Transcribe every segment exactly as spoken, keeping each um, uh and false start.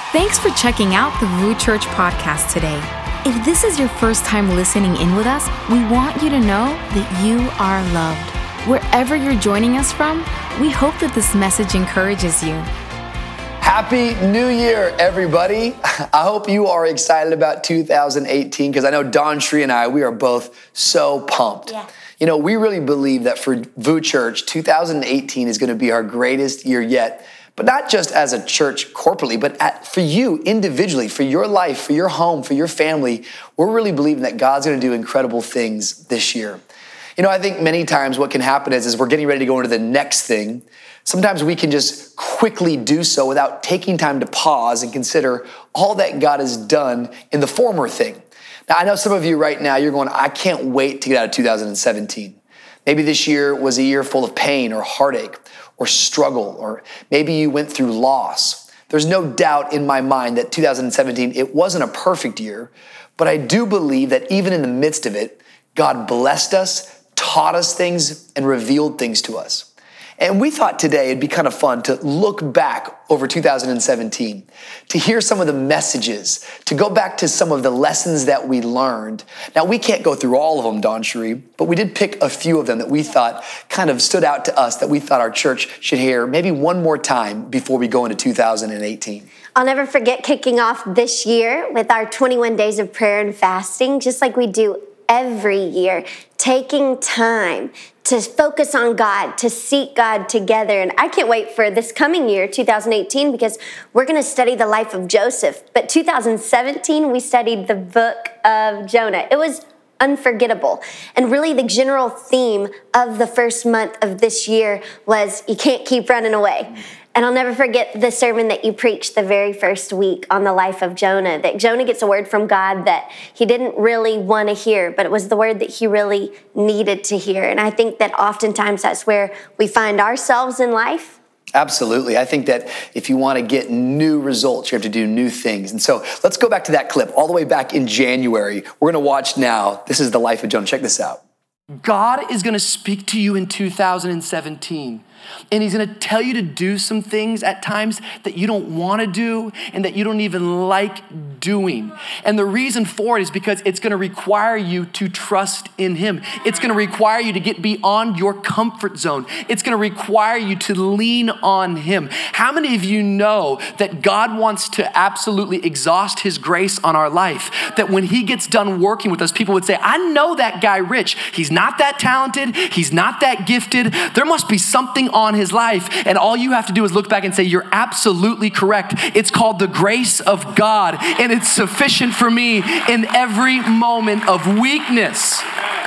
Thanks for checking out the V U Church podcast today. If this is your first time listening in with us, we want you to know that you are loved. Wherever you're joining us from, we hope that this message encourages you. Happy New Year, everybody. I hope you are excited about two thousand eighteen because I know Don Shree and I, we are both so pumped. Yeah. You know, we really believe that for V U Church, two thousand eighteen is going to be our greatest year yet, but not just as a church corporately, but at, for you individually, for your life, for your home, for your family. We're really believing that God's going to do incredible things this year. You know, I think many times what can happen is, is we're getting ready to go into the next thing. Sometimes we can just quickly do so without taking time to pause and consider all that God has done in the former thing. Now, I know some of you right now, you're going, I can't wait to get out of two thousand seventeen. Maybe this year was a year full of pain or heartache or struggle, or maybe you went through loss. There's no doubt in my mind that two thousand seventeen, it wasn't a perfect year, but I do believe that even in the midst of it, God blessed us, taught us things, and revealed things to us. And we thought today it'd be kind of fun to look back over two thousand seventeen, to hear some of the messages, to go back to some of the lessons that we learned. Now, we can't go through all of them, Don Shree, but we did pick a few of them that we thought kind of stood out to us, that we thought our church should hear maybe one more time before we go into two thousand eighteen. I'll never forget kicking off this year with our twenty-one days of prayer and fasting, just like we do every year, taking time to focus on God, to seek God together. And I can't wait for this coming year, two thousand eighteen, because we're going to study the life of Joseph. But two thousand seventeen, we studied the book of Jonah. It was unforgettable. And really the general theme of the first month of this year was, you can't keep running away. And I'll never forget the sermon that you preached the very first week on the life of Jonah, that Jonah gets a word from God that he didn't really want to hear, but it was the word that he really needed to hear. And I think that oftentimes that's where we find ourselves in life. Absolutely. I think that if you want to get new results, you have to do new things. And so let's go back to that clip all the way back in January. We're going to watch now. This is the life of Jonah. Check this out. God is going to speak to you in two thousand seventeen. And he's going to tell you to do some things at times that you don't want to do and that you don't even like doing. And the reason for it is because it's going to require you to trust in him. It's going to require you to get beyond your comfort zone. It's going to require you to lean on him. How many of you know that God wants to absolutely exhaust his grace on our life? That when he gets done working with us, people would say, I know that guy Rich. He's not that talented. He's not that gifted. There must be something on his life. And all you have to do is look back and say, you're absolutely correct. It's called the grace of God, and it's sufficient for me in every moment of weakness.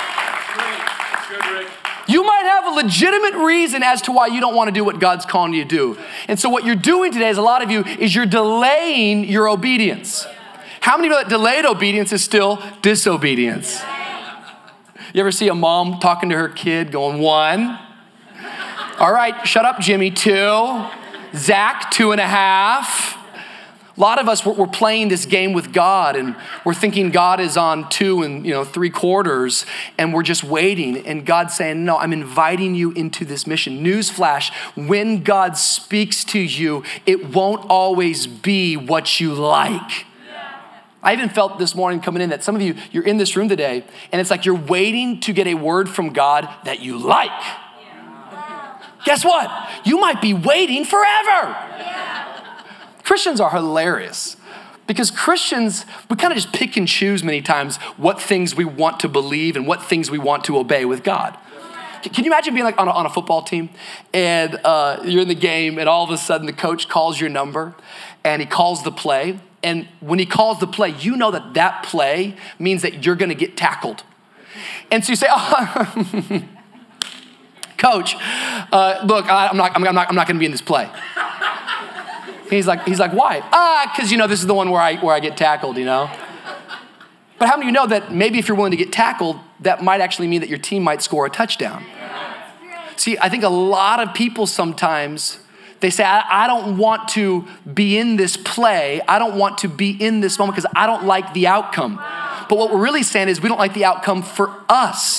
You might have a legitimate reason as to why you don't want to do what God's calling you to do. And so what you're doing today, as a lot of you, is you're delaying your obedience. How many know that delayed obedience is still disobedience? You ever see a mom talking to her kid going, one, all right, shut up, Jimmy, two, Zach, two and a half. A lot of us, we're playing this game with God, and we're thinking God is on two and you know three quarters, and we're just waiting. And God's saying, no, I'm inviting you into this mission. Newsflash, when God speaks to you, it won't always be what you like. I even felt this morning coming in that some of you, you're in this room today, and it's like you're waiting to get a word from God that you like. Guess what? You might be waiting forever. Yeah. Christians are hilarious because Christians, we kind of just pick and choose many times what things we want to believe and what things we want to obey with God. Can you imagine being like on a, on a football team and uh, you're in the game and all of a sudden the coach calls your number and he calls the play. And when he calls the play, you know that that play means that you're going to get tackled. And so you say, oh, Coach, uh, look, I, I'm not, I'm not, I'm not going to be in this play. He's like, he's like, why? Ah, because you know this is the one where I where I get tackled, you know. But how many of you know that maybe if you're willing to get tackled, that might actually mean that your team might score a touchdown? See, I think a lot of people sometimes they say, I, I don't want to be in this play. I don't want to be in this moment because I don't like the outcome. But what we're really saying is we don't like the outcome for us.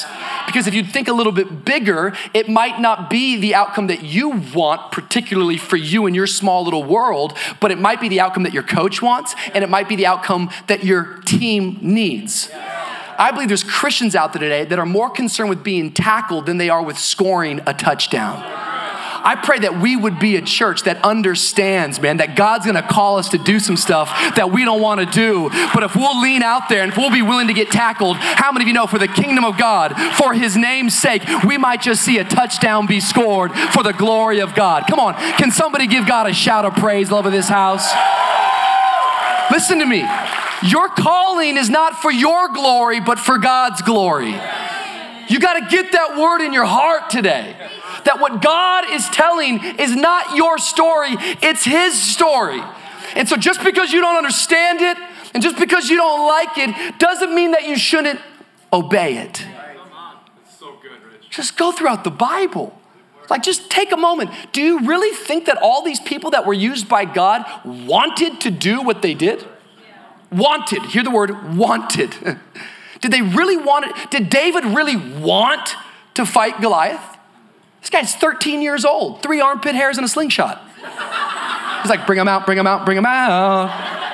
Because if you think a little bit bigger, it might not be the outcome that you want, particularly for you in your small little world, but it might be the outcome that your coach wants, and it might be the outcome that your team needs. I believe there's Christians out there today that are more concerned with being tackled than they are with scoring a touchdown. I pray that we would be a church that understands, man, that God's gonna call us to do some stuff that we don't wanna do. But if we'll lean out there and if we'll be willing to get tackled, how many of you know for the kingdom of God, for his name's sake, we might just see a touchdown be scored for the glory of God. Come on, can somebody give God a shout of praise, love of this house? Listen to me. Your calling is not for your glory, but for God's glory. You gotta get that word in your heart today. That what God is telling is not your story, it's his story. And so just because you don't understand it, and just because you don't like it, doesn't mean that you shouldn't obey it. Just go throughout the Bible. Like, just take a moment. Do you really think that all these people that were used by God wanted to do what they did? Wanted, hear the word wanted. Did they really want it? Did David really want to fight Goliath? This guy's thirteen years old, three armpit hairs and a slingshot. He's like, bring him out, bring him out, bring him out.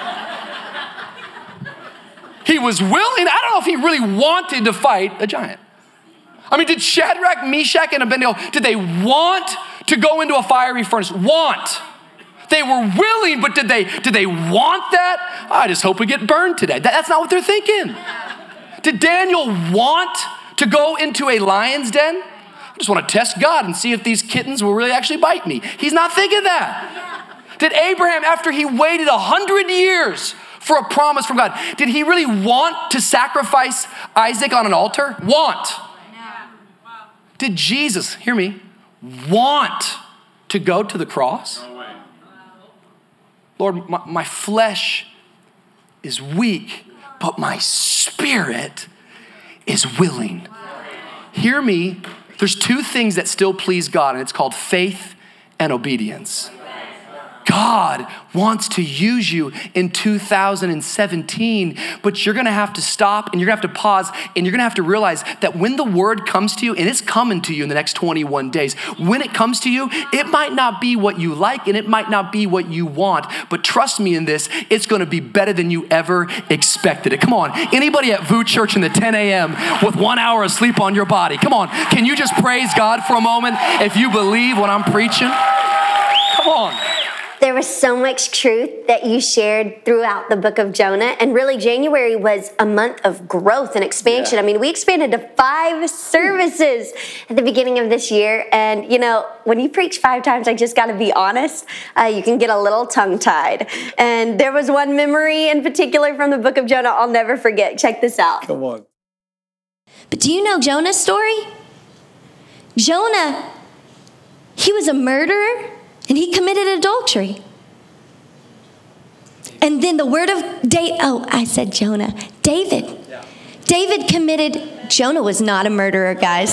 He was willing. I don't know if he really wanted to fight a giant. I mean, did Shadrach, Meshach, and Abednego, did they want to go into a fiery furnace? Want. They were willing, but did they, did they want that? I just hope we get burned today. That, that's not what they're thinking. Did Daniel want to go into a lion's den? I just want to test God and see if these kittens will really actually bite me. He's not thinking that. Did Abraham, after he waited a hundred years for a promise from God, did he really want to sacrifice Isaac on an altar? Want. Did Jesus, hear me, want to go to the cross? Lord, my, my flesh is weak, but my spirit is willing. Hear me, there's two things that still please God, and it's called faith and obedience. God wants to use you in two thousand seventeen, but you're gonna have to stop and you're gonna have to pause and you're gonna have to realize that when the word comes to you, and it's coming to you in the next twenty-one days, when it comes to you, it might not be what you like and it might not be what you want, but trust me in this, it's gonna be better than you ever expected it. Come on, anybody at V U Church in the ten a.m. with one hour of sleep on your body, come on, can you just praise God for a moment if you believe what I'm preaching? Come on. There was so much truth that you shared throughout the book of Jonah. And really, January was a month of growth and expansion. Yeah. I mean, we expanded to five services at the beginning of this year. And, you know, when you preach five times, I just got to be honest, uh, you can get a little tongue-tied. And there was one memory in particular from the book of Jonah I'll never forget. Check this out. Come on. But do you know Jonah's story? Jonah, he was a murderer. And he committed adultery. And then the word of David, oh, I said Jonah. David. Yeah. David committed, Jonah was not a murderer, guys.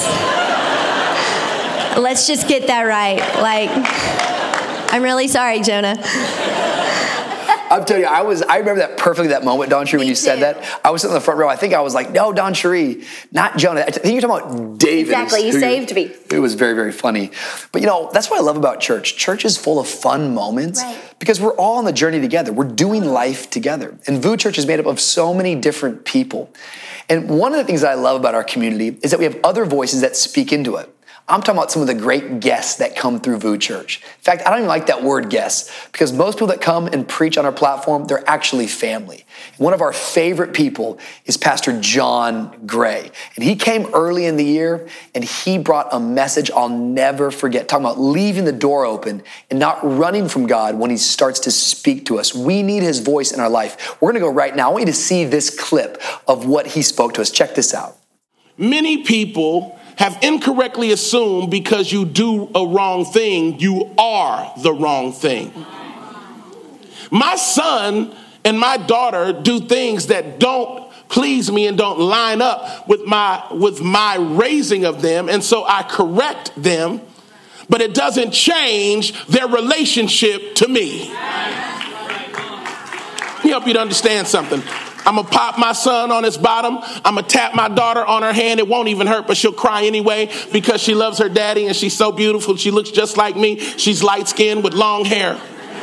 Let's just get that right. Like, I'm really sorry, Jonah. I'm telling you, I was, I remember that perfectly, that moment, Don Cherie, when you said that. I was sitting in the front row. I think I was like, no, Don Cherie, not Jonah. I think you're talking about David. Exactly, you saved me. It was very, very funny. But you know, that's what I love about church. Church is full of fun moments right. because we're all on the journey together. We're doing life together. And V U Church is made up of so many different people. And one of the things that I love about our community is that we have other voices that speak into it. I'm talking about some of the great guests that come through V U Church. In fact, I don't even like that word guests because most people that come and preach on our platform, they're actually family. One of our favorite people is Pastor John Gray. And he came early in the year and he brought a message I'll never forget, talking about leaving the door open and not running from God when he starts to speak to us. We need his voice in our life. We're gonna go right now. I want you to see this clip of what he spoke to us. Check this out. Many people have incorrectly assumed because you do a wrong thing, you are the wrong thing. My son and my daughter do things that don't please me and don't line up with my with my raising of them, and so I correct them, but it doesn't change their relationship to me. Let me help you to understand something. I'm going to pop my son on his bottom. I'm going to tap my daughter on her hand. It won't even hurt, but she'll cry anyway because she loves her daddy and she's so beautiful. She looks just like me. She's light-skinned with long hair.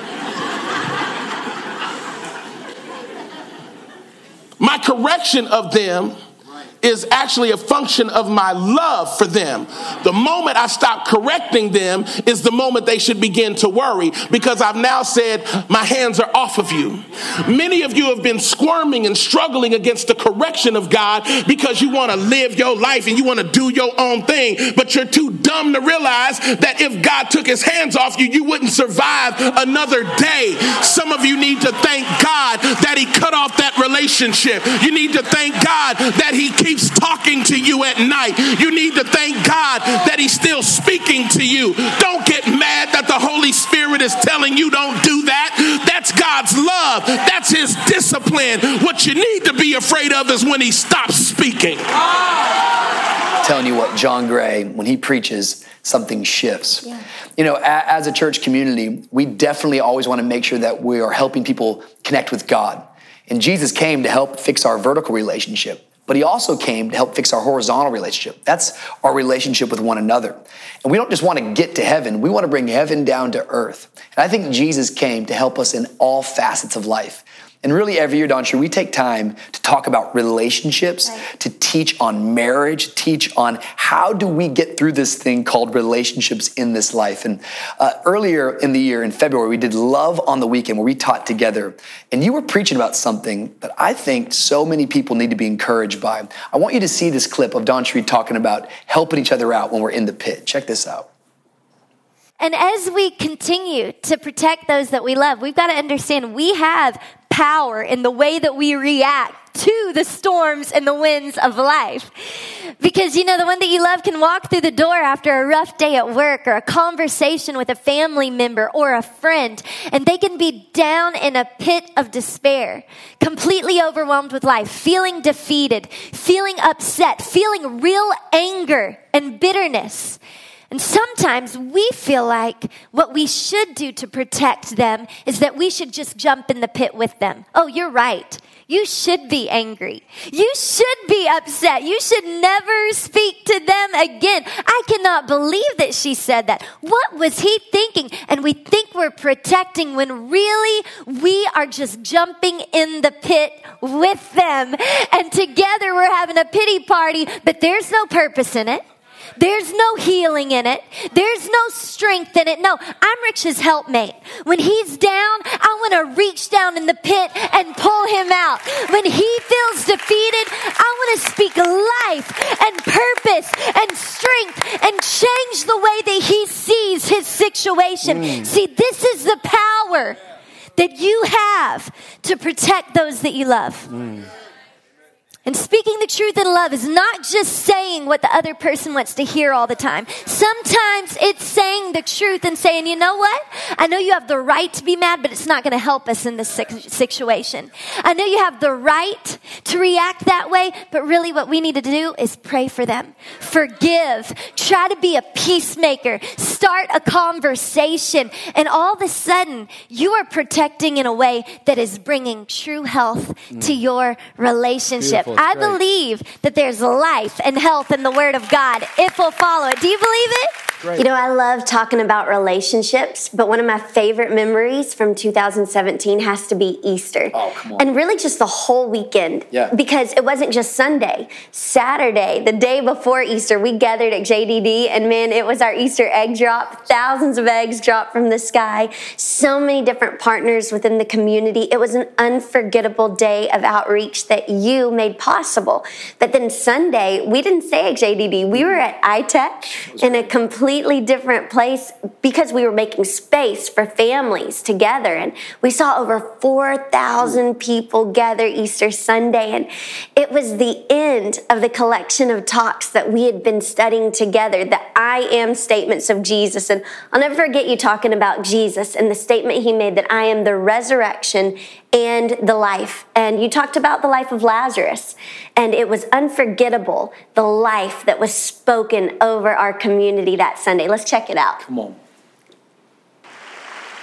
My correction of them is actually a function of my love for them. The moment I stop correcting them is the moment they should begin to worry, because I've now said, my hands are off of you. Many of you have been squirming and struggling against the correction of God because you want to live your life and you want to do your own thing, but you're too dumb to realize that if God took his hands off you, you wouldn't survive another day. Some of you need to thank God that he cut off that relationship. You need to thank God that he keeps talking to you at night. You need to thank God that he's still speaking to you. Don't get mad that the Holy Spirit is telling you don't do that. That's God's love. That's his discipline. What you need to be afraid of is when he stops speaking. I'm telling you what, John Gray, when he preaches, something shifts. Yeah. You know, a- as a church community, we definitely always want to make sure that we are helping people connect with God. And Jesus came to help fix our vertical relationship, but he also came to help fix our horizontal relationship. That's our relationship with one another. And we don't just want to get to heaven. We want to bring heaven down to earth. And I think Jesus came to help us in all facets of life. And really every year, Don, we take time to talk about relationships, right, to teach on marriage, teach on how do we get through this thing called relationships in this life. And uh, earlier in the year, in February, we did Love on the Weekend, where we taught together. And you were preaching about something that I think so many people need to be encouraged by. I want you to see this clip of Don Shree talking about helping each other out when we're in the pit. Check this out. And as we continue to protect those that we love, we've got to understand we have power in the way that we react to the storms and the winds of life. Because, you know, the one that you love can walk through the door after a rough day at work or a conversation with a family member or a friend, and they can be down in a pit of despair, completely overwhelmed with life, feeling defeated, feeling upset, feeling real anger and bitterness. And sometimes we feel like what we should do to protect them is that we should just jump in the pit with them. Oh, you're right. You should be angry. You should be upset. You should never speak to them again. I cannot believe that she said that. What was he thinking? And we think we're protecting when really we are just jumping in the pit with them. And together we're having a pity party, but there's no purpose in it. There's no healing in it. There's no strength in it. No, I'm Rich's helpmate. When he's down, I want to reach down in the pit and pull him out. When he feels defeated, I want to speak life and purpose and strength and change the way that he sees his situation. Mm. See, this is the power that you have to protect those that you love. Mm. And speaking the truth in love is not just saying what the other person wants to hear all the time. Sometimes it's saying the truth and saying, you know what? I know you have the right to be mad, but it's not going to help us in this situation. I know you have the right to react that way, but really what we need to do is pray for them. Forgive. Try to be a peacemaker. Start a conversation. And all of a sudden, you are protecting in a way that is bringing true health mm. to your relationship. Beautiful. I Great. believe that there's life and health in the Word of God if we'll follow it. Do you believe it? Great. You know, I love talking about relationships, but one of my favorite memories from two thousand seventeen has to be Easter. Oh, come on. And really just the whole weekend. Yeah. Because it wasn't just Sunday. Saturday, the day before Easter, we gathered at J D D, and man, it was our Easter egg drop. Thousands of eggs dropped from the sky. So many different partners within the community. It was an unforgettable day of outreach that you made possible. But then Sunday, we didn't stay at J D D. We were at I T E C in a completely different place because we were making space for families together. And we saw over four thousand people gather Easter Sunday. And it was the end of the collection of talks that we had been studying together, the I am statements of Jesus. And I'll never forget you talking about Jesus and the statement he made that I am the resurrection and the life. And you talked about the life of Lazarus. And it was unforgettable, the life that was spoken over our community that Sunday. Let's check it out. Come on.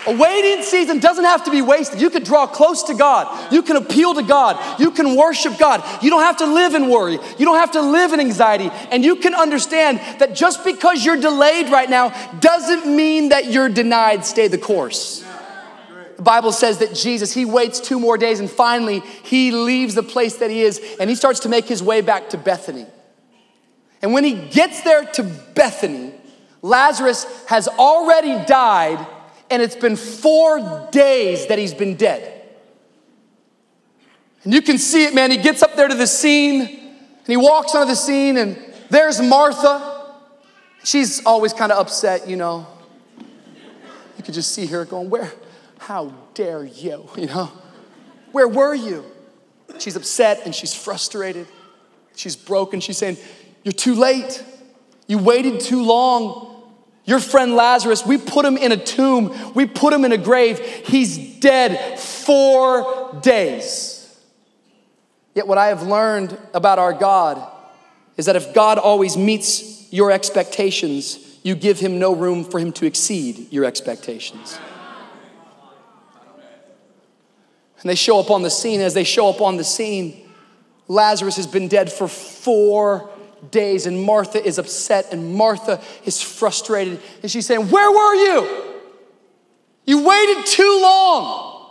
A waiting season doesn't have to be wasted. You can draw close to God. You can appeal to God. You can worship God. You don't have to live in worry. You don't have to live in anxiety. And you can understand that just because you're delayed right now doesn't mean that you're denied. Stay the course. The Bible says that Jesus, he waits two more days and finally he leaves the place that he is and he starts to make his way back to Bethany. And when he gets there to Bethany, Lazarus has already died. And it's been four days that he's been dead. And you can see it, man. He gets up there to the scene and he walks onto the scene and there's Martha. She's always kind of upset, you know. You could just see her going, where, how dare you, you know? Where were you? She's upset and she's frustrated. She's broken. She's saying, you're too late. You waited too long. Your friend Lazarus, we put him in a tomb. We put him in a grave. He's dead four days. Yet what I have learned about our God is that if God always meets your expectations, you give him no room for him to exceed your expectations. And they show up on the scene. As they show up on the scene, Lazarus has been dead for four days, and Martha is upset, and Martha is frustrated, and she's saying, where were you? You waited too long.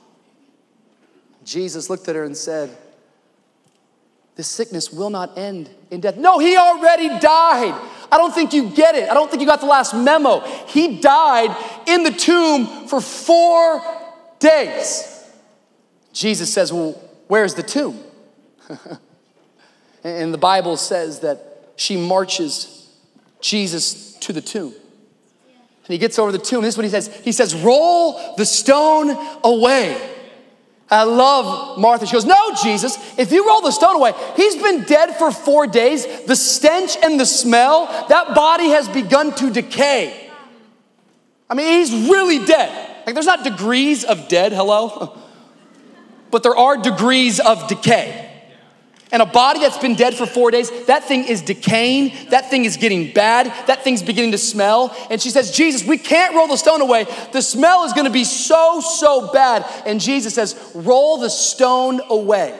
Jesus looked at her and said, this sickness will not end in death. No, he already died. I don't think you get it. I don't think you got the last memo. He died in the tomb for four days. Jesus says, well, where's the tomb? And the Bible says that she marches Jesus to the tomb. And he gets over the tomb. This is what he says. He says, roll the stone away. I love Martha. She goes, no, Jesus, if you roll the stone away, he's been dead for four days. The stench and the smell, that body has begun to decay. I mean, he's really dead. Like, there's not degrees of dead, hello? But there are degrees of decay. And a body that's been dead for four days, that thing is decaying. That thing is getting bad. That thing's beginning to smell. And she says, Jesus, we can't roll the stone away. The smell is going to be so, so bad. And Jesus says, roll the stone away.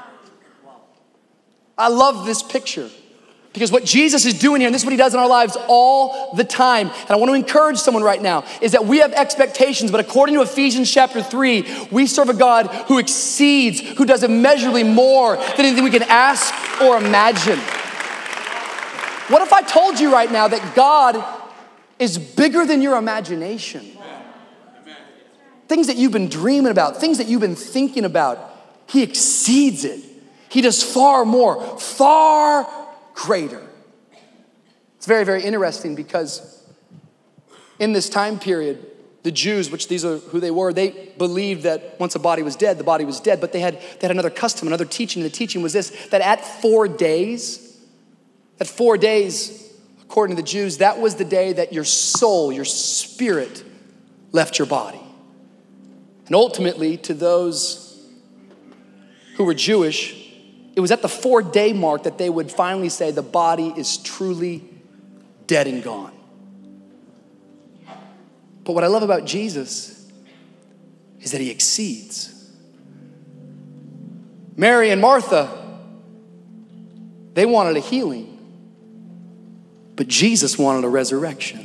I love this picture. Because what Jesus is doing here, and this is what he does in our lives all the time, and I want to encourage someone right now, is that we have expectations, but according to Ephesians chapter three, we serve a God who exceeds, who does immeasurably more than anything we can ask or imagine. What if I told you right now that God is bigger than your imagination? Things that you've been dreaming about, things that you've been thinking about, he exceeds it. He does far more, far greater. It's very, very interesting because in this time period, the Jews, which these are who they were, they believed that once a body was dead, the body was dead, but they had, they had another custom, another teaching. And the teaching was this, that at four days, at four days, according to the Jews, that was the day that your soul, your spirit left your body. And ultimately, to those who were Jewish, it was at the four-day mark that they would finally say the body is truly dead and gone. But what I love about Jesus is that he exceeds. Mary and Martha, they wanted a healing, but Jesus wanted a resurrection.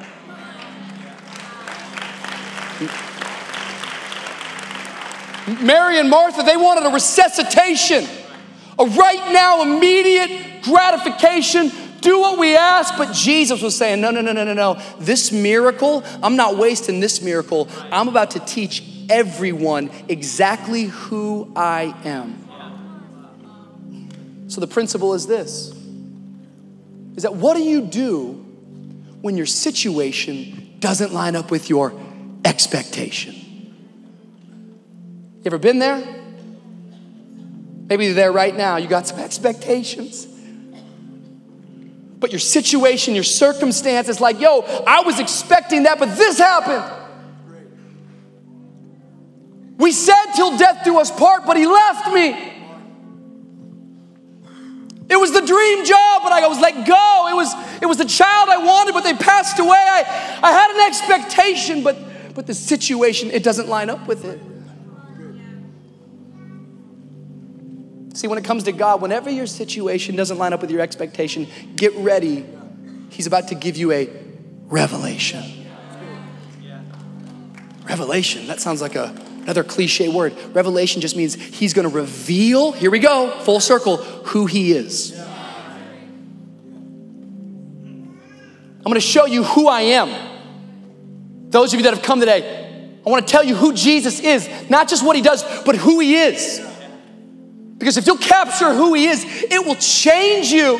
Mary and Martha, they wanted a resuscitation. A right now, immediate gratification, do what we ask. But Jesus was saying, no, no, no, no, no, no. This miracle, I'm not wasting this miracle. I'm about to teach everyone exactly who I am. So the principle is this, is that what do you do when your situation doesn't line up with your expectation? You ever been there? Maybe you're there right now. You got some expectations. But your situation, your circumstance is like, yo, I was expecting that, but this happened. We said till death do us part, but he left me. It was the dream job, but I was let go. It was, it was the child I wanted, but they passed away. I, I had an expectation, but, but the situation, it doesn't line up with it. See, when it comes to God, whenever your situation doesn't line up with your expectation, get ready. He's about to give you a revelation. Revelation, that sounds like a, another cliche word. Revelation just means he's gonna reveal, here we go, full circle, who he is. I'm gonna show you who I am. Those of you that have come today, I wanna tell you who Jesus is, not just what he does, but who he is. Because if you'll capture who he is, it will change you.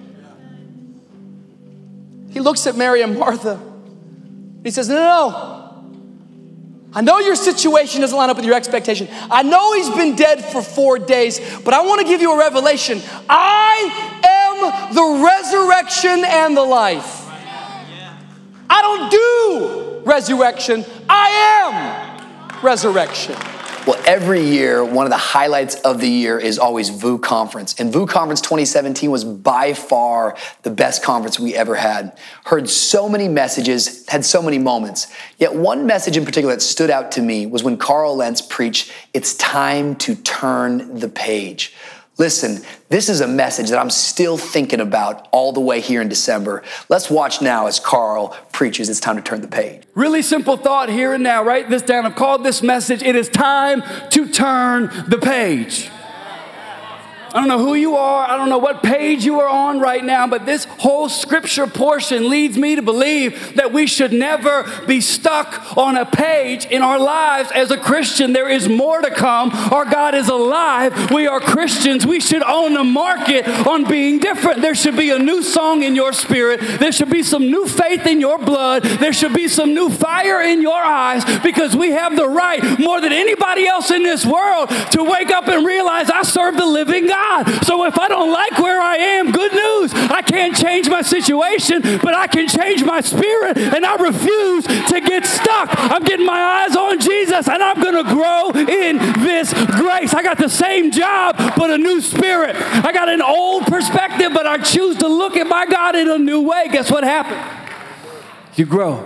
He looks at Mary and Martha. He says, no, no, no. I know your situation doesn't line up with your expectation. I know he's been dead for four days, but I want to give you a revelation. I am the resurrection and the life. I don't do resurrection. I am resurrection. Well, every year, one of the highlights of the year is always V U Conference. And V U Conference twenty seventeen was by far the best conference we ever had. Heard so many messages, had so many moments. Yet one message in particular that stood out to me was when Carl Lentz preached, "It's time to turn the page." Listen, this is a message that I'm still thinking about all the way here in December. Let's watch now as Carl preaches, "It's time to turn the page." Really simple thought here and now. Write this down. I've called this message, "It is time to turn the page." I don't know who you are. I don't know what page you are on right now, but this whole scripture portion leads me to believe that we should never be stuck on a page in our lives. As a Christian, there is more to come. Our God is alive. We are Christians. We should own the market on being different. There should be a new song in your spirit. There should be some new faith in your blood. There should be some new fire in your eyes, because we have the right, more than anybody else in this world, to wake up and realize I serve the living God. So if I don't like where I am, good news. I can't change my situation, but I can change my spirit, and I refuse to get stuck. I'm getting my eyes on Jesus, and I'm going to grow in this grace. I got the same job, but a new spirit. I got an old perspective, but I choose to look at my God in a new way. Guess what happened? You grow.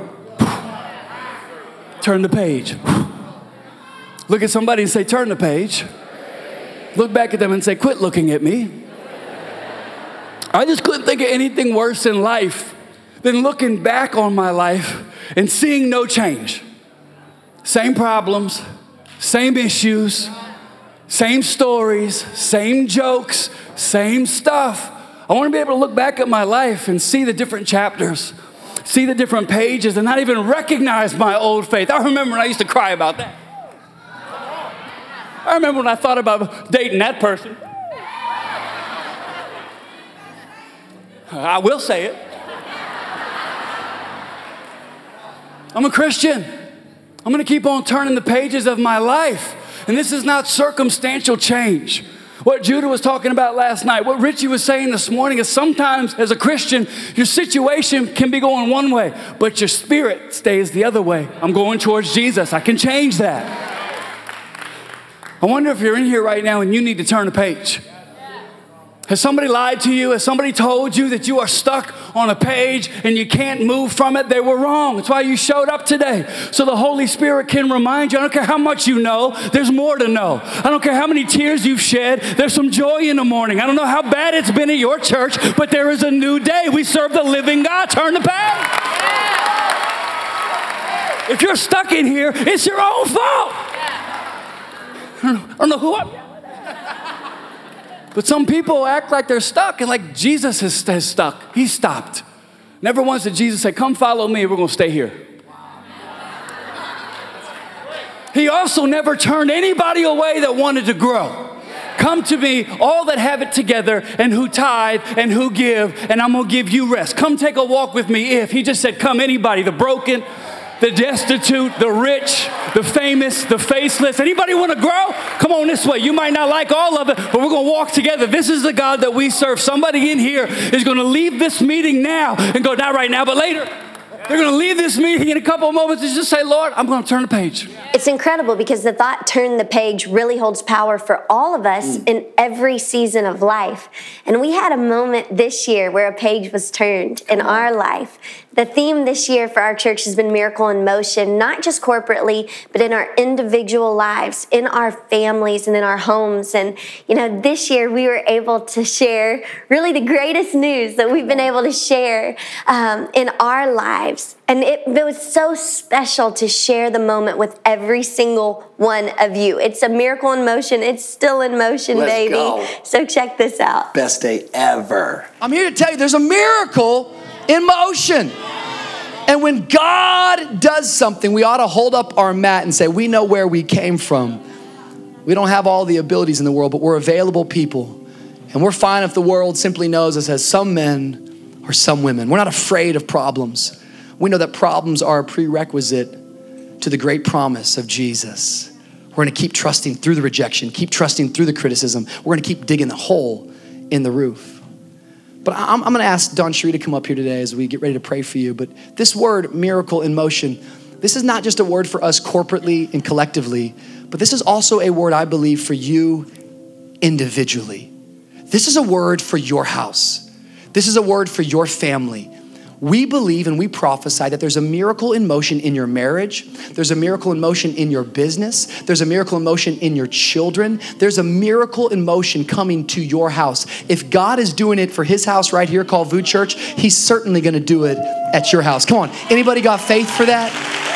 Turn the page. Look at somebody and say, turn the page. Look back at them and say, quit looking at me. I just couldn't think of anything worse in life than looking back on my life and seeing no change. Same problems, same issues, same stories, same jokes, same stuff. I want to be able to look back at my life and see the different chapters, see the different pages, and not even recognize my old faith. I remember when I used to cry about that. I remember when I thought about dating that person. I will say it. I'm a Christian. I'm going to keep on turning the pages of my life. And this is not circumstantial change. What Judah was talking about last night, what Richie was saying this morning, is sometimes as a Christian, your situation can be going one way, but your spirit stays the other way. I'm going towards Jesus. I can change that. I wonder if you're in here right now and you need to turn a page. Has somebody lied to you? Has somebody told you that you are stuck on a page and you can't move from it? They were wrong. That's why you showed up today. So the Holy Spirit can remind you. I don't care how much you know. There's more to know. I don't care how many tears you've shed. There's some joy in the morning. I don't know how bad it's been at your church, but there is a new day. We serve the living God. Turn the page. If you're stuck in here, it's your own fault. I don't know who I'm. But some people act like they're stuck and like Jesus has, has stuck. He stopped. Never once did Jesus say, come follow me, we're going to stay here. He also never turned anybody away that wanted to grow. Come to me, all that have it together and who tithe and who give, and I'm going to give you rest. Come take a walk with me if. He just said, come anybody, the broken, the destitute, the rich, the famous, the faceless. Anybody want to grow? Come on this way. You might not like all of it, but we're going to walk together. This is the God that we serve. Somebody in here is going to leave this meeting now and go, not right now, but later. They're going to leave this meeting in a couple of moments and just say, Lord, I'm going to turn the page. It's incredible because the thought turn the page really holds power for all of us mm. in every season of life. And we had a moment this year where a page was turned in our life. The theme this year for our church has been Miracle in Motion, not just corporately, but in our individual lives, in our families, and in our homes. And, you know, this year we were able to share really the greatest news that we've been able to share um, in our lives. And it, it was so special to share the moment with every single one of you. It's a miracle in motion. It's still in motion, Let's baby. Go. So check this out. Best day ever. I'm here to tell you there's a miracle in motion. And when God does something, we ought to hold up our mat and say, we know where we came from. We don't have all the abilities in the world, but we're available people. And we're fine if the world simply knows us as some men or some women. We're not afraid of problems. We know that problems are a prerequisite to the great promise of Jesus. We're gonna keep trusting through the rejection, keep trusting through the criticism. We're gonna keep digging the hole in the roof. But I'm, I'm gonna ask Don Sheree to come up here today as we get ready to pray for you. But this word, miracle in motion, this is not just a word for us corporately and collectively, but this is also a word I believe for you individually. This is a word for your house. This is a word for your family. We believe and we prophesy that there's a miracle in motion in your marriage. There's a miracle in motion in your business. There's a miracle in motion in your children. There's a miracle in motion coming to your house. If God is doing it for his house right here called V U Church, he's certainly gonna do it at your house. Come on, anybody got faith for that?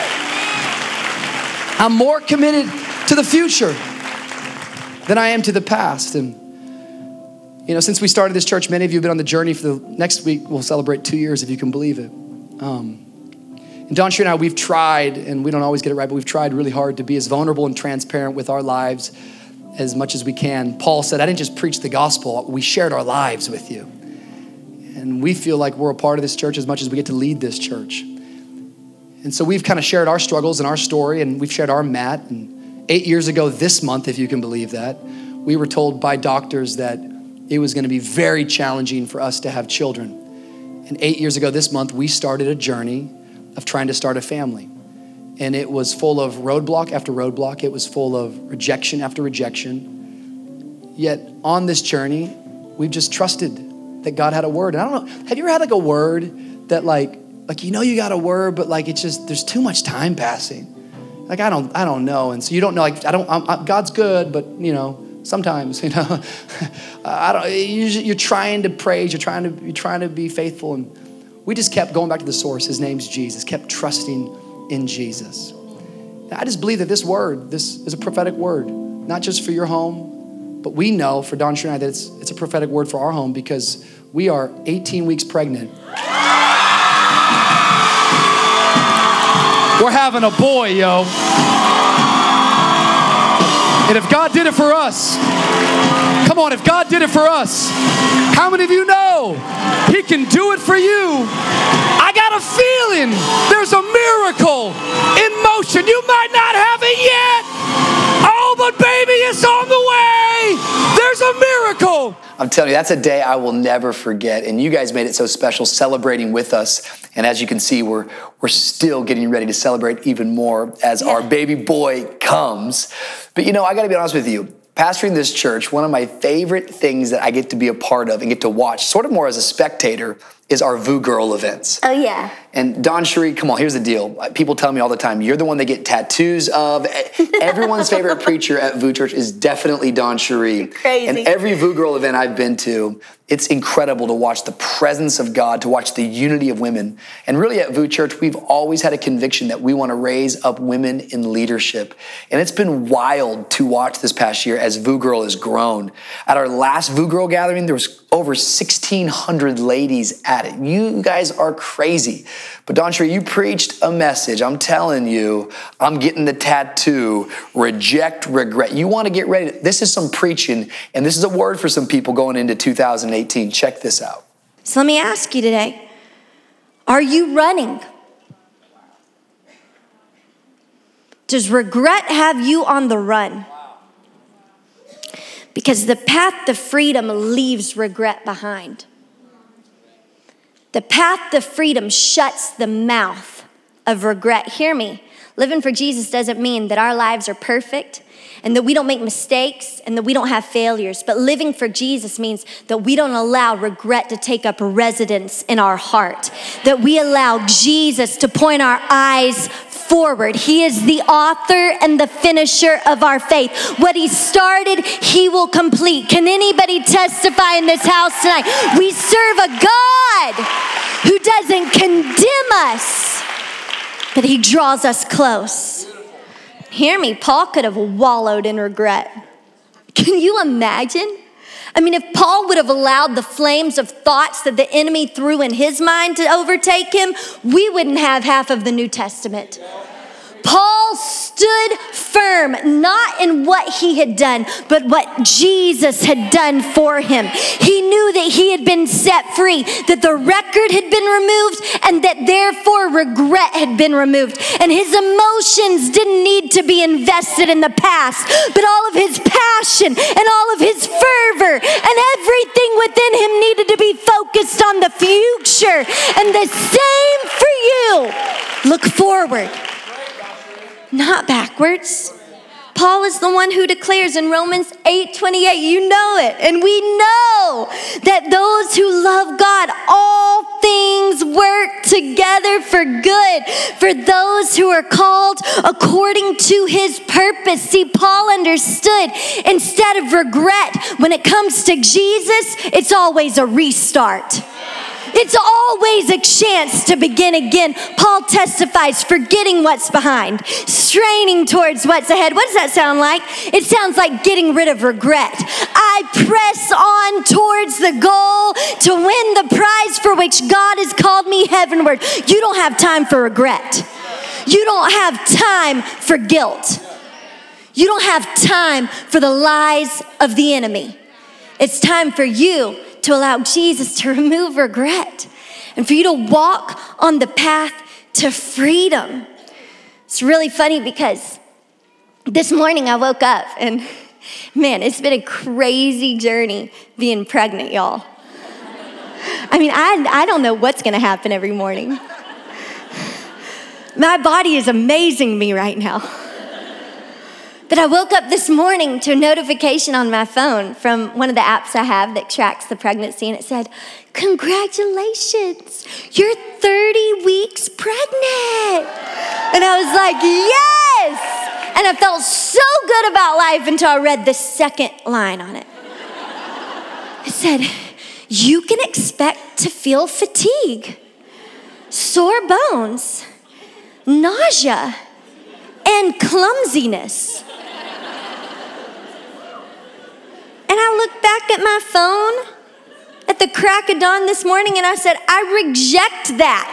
I'm more committed to the future than I am to the past. And you know, since we started this church, many of you have been on the journey for the next week. We'll celebrate two years if you can believe it. Um, and Don Sheree and I, we've tried, and we don't always get it right, but we've tried really hard to be as vulnerable and transparent with our lives as much as we can. Paul said, I didn't just preach the gospel, we shared our lives with you. And we feel like we're a part of this church as much as we get to lead this church. And so we've kind of shared our struggles and our story, and we've shared our mat. And eight years ago this month, if you can believe that, we were told by doctors that it was gonna be very challenging for us to have children. And eight years ago this month, we started a journey of trying to start a family. And it was full of roadblock after roadblock. It was full of rejection after rejection. Yet on this journey, we've just trusted that God had a word. And I don't know, have you ever had like a word that like, like you know you got a word, but like it's just, there's too much time passing. Like I don't, I don't know. And so you don't know, like I don't, I'm, I'm, God's good, but you know, sometimes, you know, I don't. You're trying to praise. You're trying to. You're trying to be faithful, and we just kept going back to the source. His name's Jesus. Kept trusting in Jesus. And I just believe that this word, this is a prophetic word, not just for your home, but we know for Don Sheree and I that it's it's a prophetic word for our home because we are eighteen weeks pregnant. We're having a boy, yo. And if God did it for us, come on, if God did it for us, how many of you know he can do it for you? I got a feeling there's a miracle in motion. You might not have it yet. Oh, but baby, it's on the way. There's a miracle. I'm telling you, that's a day I will never forget. And you guys made it so special celebrating with us. And as you can see, we're we're still getting ready to celebrate even more as yeah. our baby boy comes. But you know, I gotta be honest with you, pastoring this church, one of my favorite things that I get to be a part of and get to watch, sort of more as a spectator, is our V U Girl events. Oh, yeah. And Don Sheree, come on, here's the deal. People tell me all the time, you're the one they get tattoos of. Everyone's favorite preacher at V U Church is definitely Don Sheree. Crazy. And every V U Girl event I've been to, it's incredible to watch the presence of God, to watch the unity of women. And really at V U Church, we've always had a conviction that we want to raise up women in leadership. And it's been wild to watch this past year as V U Girl has grown. At our last V U Girl gathering, there was over sixteen hundred ladies at it. You guys are crazy. But Don Sheree, you preached a message. I'm telling you, I'm getting the tattoo, reject regret. You want to get ready. This is some preaching, and this is a word for some people going into two thousand eighteen. Check this out. So let me ask you today, are you running? Does regret have you on the run? Because the path to freedom leaves regret behind. The path to freedom shuts the mouth of regret. Hear me. Living for Jesus doesn't mean that our lives are perfect and that we don't make mistakes and that we don't have failures. But living for Jesus means that we don't allow regret to take up residence in our heart, that we allow Jesus to point our eyes forward. He is the author and the finisher of our faith. What he started, he will complete. Can anybody testify in this house tonight? We serve a God who doesn't condemn us, but he draws us close. Hear me, Paul could have wallowed in regret. Can you imagine? I mean, if Paul would have allowed the flames of thoughts that the enemy threw in his mind to overtake him, we wouldn't have half of the New Testament. Paul stood firm, not in what he had done, but what Jesus had done for him. He knew that he had been set free, that the record had been removed, and that therefore regret had been removed. And his emotions didn't need to be invested in the past, but all of his passion and all of his fervor and everything within him needed to be focused on the future. And the same for you. Look forward, not backwards. Paul is the one who declares in Romans eight twenty-eight, you know it, and we know that those who love God, all things work together for good, for those who are called according to his purpose. See, Paul understood instead of regret, when it comes to Jesus, it's always a restart. It's always a chance to begin again. Paul testifies, forgetting what's behind, straining towards what's ahead. What does that sound like? It sounds like getting rid of regret. I press on towards the goal to win the prize for which God has called me heavenward. You don't have time for regret. You don't have time for guilt. You don't have time for the lies of the enemy. It's time for you to allow Jesus to remove regret and for you to walk on the path to freedom. It's really funny because this morning I woke up and man, it's been a crazy journey being pregnant, y'all. I mean, I, I don't know what's gonna happen every morning. My body is amazing me right now. But I woke up this morning to a notification on my phone from one of the apps I have that tracks the pregnancy, and it said, congratulations, you're thirty weeks pregnant. And I was like, yes! And I felt so good about life until I read the second line on it. It said, you can expect to feel fatigue, sore bones, nausea, and clumsiness. And I looked back at my phone at the crack of dawn this morning and I said, I reject that.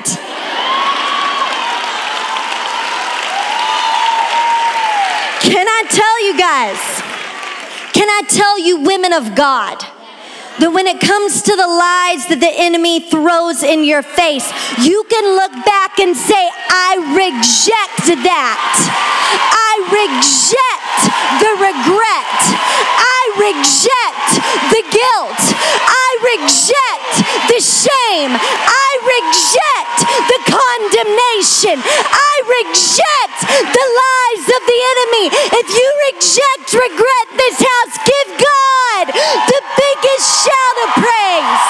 Can I tell you guys, can I tell you women of God, that when it comes to the lies that the enemy throws in your face, you can look back and say, I reject that. I reject the regret. I reject the guilt. I reject the shame. I reject the condemnation. I reject the lies of the enemy. If you reject regret, this house, give God the biggest shout of praise.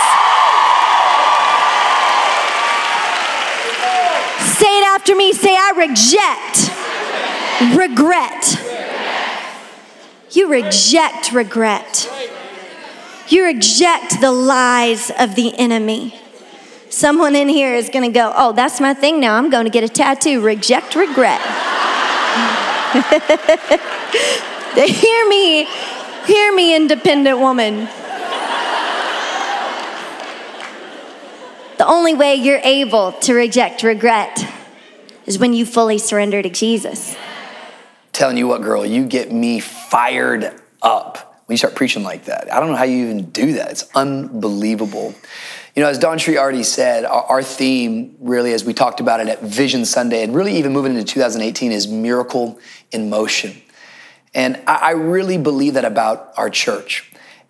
Say it after me. Say, I reject regret. You reject regret. You reject the lies of the enemy. Someone in here is going to go, oh, that's my thing now. I'm going to get a tattoo. Reject regret. Hear me. Hear me, independent woman. The only way you're able to reject regret is when you fully surrender to Jesus. Telling you what, girl, you get me fired up when you start preaching like that. I don't know how you even do that. It's unbelievable. You know, as Dawn Tree already said, our, our theme really, as we talked about it at Vision Sunday, and really even moving into two thousand eighteen, is miracle in motion. And I, I really believe that about our church.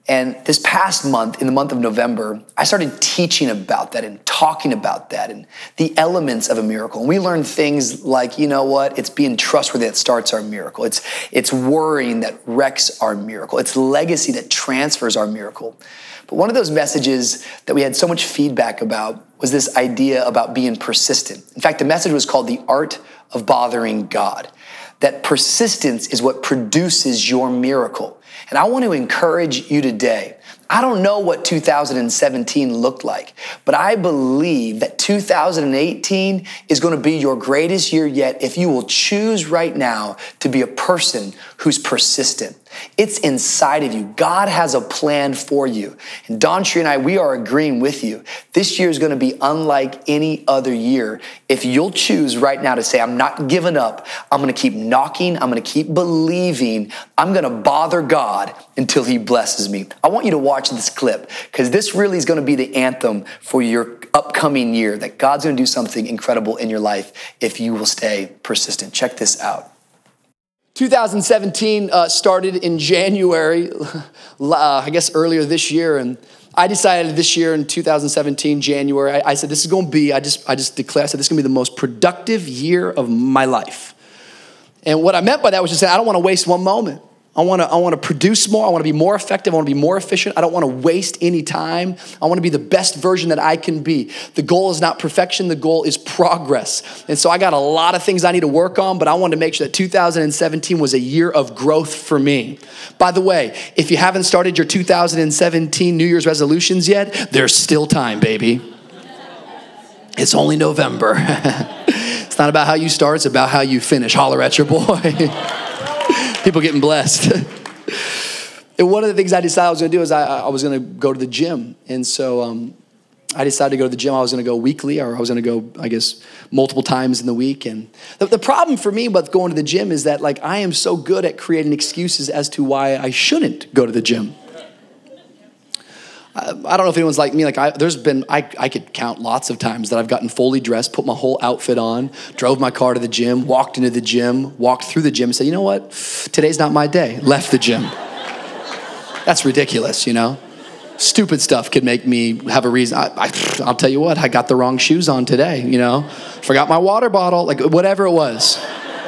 And this past month, in the month of November, I started teaching about that and talking about that and the elements of a miracle. And we learned things like, you know what? It's being trustworthy that starts our miracle. It's, it's worrying that wrecks our miracle. It's legacy that transfers our miracle. But one of those messages that we had so much feedback about was this idea about being persistent. In fact, the message was called The Art of Bothering God. That persistence is what produces your miracle. And I want to encourage you today. I don't know what two thousand seventeen looked like, but I believe that two thousand eighteen is going to be your greatest year yet if you will choose right now to be a person who's persistent. It's inside of you. God has a plan for you. And Don Tree and I, we are agreeing with you. This year is going to be unlike any other year if you'll choose right now to say, I'm not giving up. I'm going to keep knocking. I'm going to keep believing. I'm going to bother God until he blesses me. I want you to watch this clip because this really is going to be the anthem for your upcoming year, that God's going to do something incredible in your life if you will stay persistent. Check this out. two thousand seventeen uh, started in January, uh, I guess earlier this year, and I decided this year in two thousand seventeen, January, I, I said this is going to be, I just I just declared, I said this is going to be the most productive year of my life. And what I meant by that was just saying I don't want to waste one moment. I want to I want to produce more. I want to be more effective. I want to be more efficient. I don't want to waste any time. I want to be the best version that I can be. The goal is not perfection. The goal is progress. And so I got a lot of things I need to work on, but I wanted to make sure that two thousand seventeen was a year of growth for me. By the way, if you haven't started your two thousand seventeen New Year's resolutions yet, there's still time, baby. It's only November. It's not about how you start. It's about how you finish. Holler at your boy. People getting blessed. And one of the things I decided I was going to do is I, I was going to go to the gym. And so um, I decided to go to the gym. I was going to go weekly, or I was going to go, I guess, multiple times in the week. And the, the problem for me with going to the gym is that, like, I am so good at creating excuses as to why I shouldn't go to the gym. I, I don't know if anyone's like me. Like, I, there's been, I, I could count lots of times that I've gotten fully dressed, put my whole outfit on, drove my car to the gym, walked into the gym, walked through the gym, and said, you know what? Today's not my day. Left the gym. That's ridiculous, you know? Stupid stuff could make me have a reason. I, I, I'll tell you what, I got the wrong shoes on today, you know? Forgot my water bottle, like whatever it was.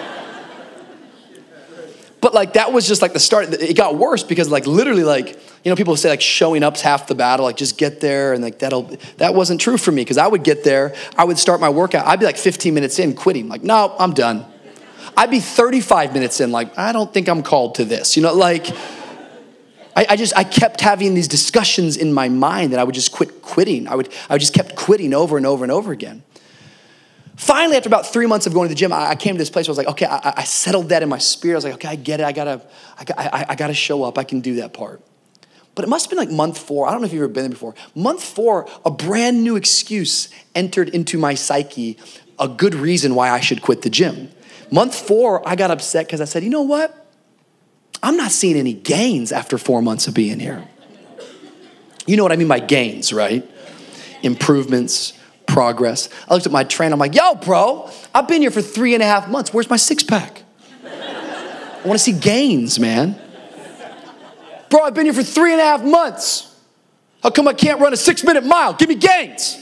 But like, that was just like the start. It got worse because like literally like, you know, people say like showing up's half the battle, like just get there and like that'll, that wasn't true for me because I would get there, I would start my workout. I'd be like fifteen minutes in quitting, like, no, I'm done. I'd be thirty-five minutes in, like, I don't think I'm called to this. You know, like, I, I just, I kept having these discussions in my mind that I would just quit quitting. I would, I would just kept quitting over and over and over again. Finally, after about three months of going to the gym, I came to this place where I was like, okay, I, I settled that in my spirit. I was like, okay, I get it. I gotta, I, I, I gotta show up. I can do that part. But it must have been like month four. I don't know if you've ever been there before. Month four, a brand new excuse entered into my psyche, a good reason why I should quit the gym. Month four, I got upset because I said, you know what? I'm not seeing any gains after four months of being here. You know what I mean by gains, right? Improvements, progress. I looked at my trainer. I'm like, yo, bro, I've been here for three and a half months. Where's my six pack? I want to see gains, man. Bro, I've been here for three and a half months. How come I can't run a six minute mile? Give me gains.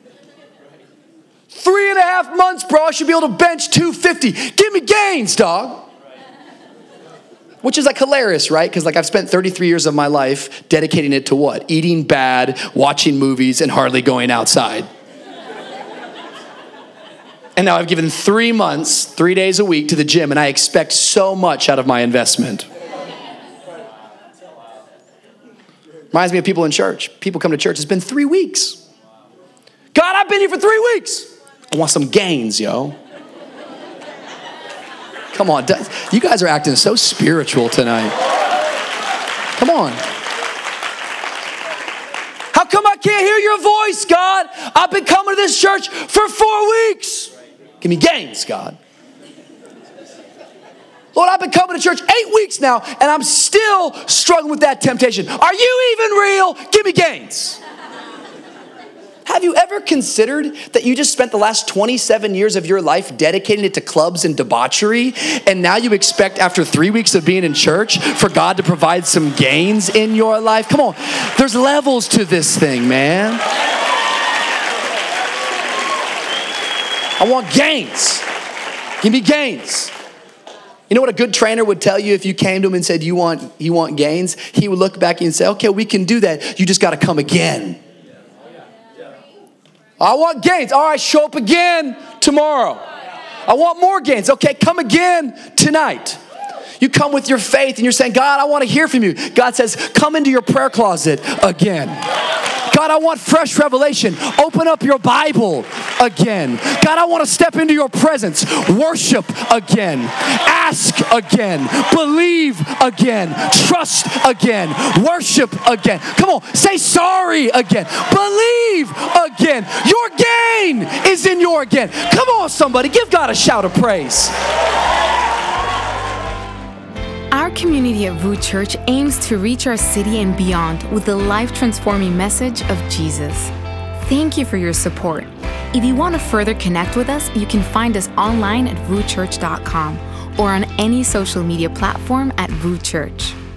Three and a half months, bro. I should be able to bench two fifty. Give me gains, dog. Which is like hilarious, right? Because like I've spent thirty-three years of my life dedicating it to what? Eating bad, watching movies, and hardly going outside. And now I've given three months, three days a week to the gym, and I expect so much out of my investment. Reminds me of people in church. People come to church, it's been three weeks. God, I've been here for three weeks. I want some gains, yo. Come on, you guys are acting so spiritual tonight. Come on. How come I can't hear your voice, God? I've been coming to this church for four weeks. Give me gains, God. Lord, I've been coming to church eight weeks now, and I'm still struggling with that temptation. Are you even real? Give me gains. Have you ever considered that you just spent the last twenty-seven years of your life dedicating it to clubs and debauchery, and now you expect after three weeks of being in church for God to provide some gains in your life? Come on, there's levels to this thing, man. I want gains. Give me gains. You know what a good trainer would tell you if you came to him and said, you want, you want gains? He would look back at you and say, okay, we can do that. You just got to come again. I want gains. All right, show up again tomorrow. I want more gains. Okay, come again tonight. You come with your faith and you're saying, God, I want to hear from you. God says, come into your prayer closet again. God, I want fresh revelation. Open up your Bible again. God, I want to step into your presence. Worship again. Ask again. Believe again. Trust again. Worship again. Come on, say sorry again. Believe again. Your gain is in your again. Come on, somebody, give God a shout of praise. Our community at V U Church aims to reach our city and beyond with the life-transforming message of Jesus. Thank you for your support. If you want to further connect with us, you can find us online at vu church dot com or on any social media platform at V U Church.